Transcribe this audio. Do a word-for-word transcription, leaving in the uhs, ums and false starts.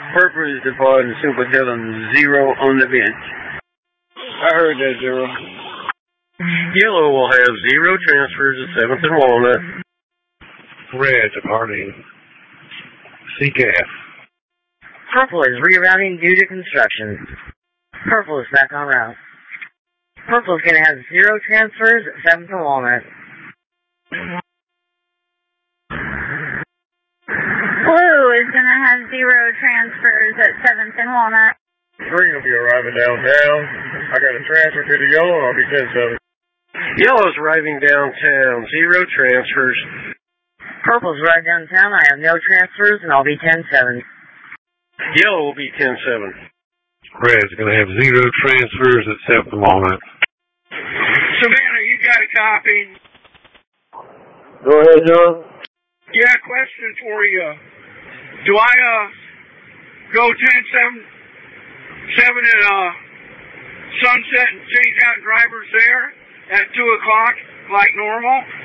Purple is departing Super Dylan, zero on the bench. I heard that, Zero. Yellow will have zero transfers at seventh and Walnut. Red departing C C A F. Purple is rerouting due to construction. Purple is back on route. Purple is going to have zero transfers at seventh and Walnut. Blue is going to have zero transfers at seventh and Walnut. Green will be arriving downtown. I got a transfer to the yellow, and I'll be ten seven. Yellow's arriving downtown, zero transfers. Purple's right downtown. I have no transfers, and I'll be ten seven. Yellow will be ten seven. Red's going to have zero transfers at seventh and Walnut. Savannah, you got a copy? Go ahead, John. Yeah, question for you. Do I uh go ten seven seven at uh Sunset and change out drivers there at two o'clock like normal?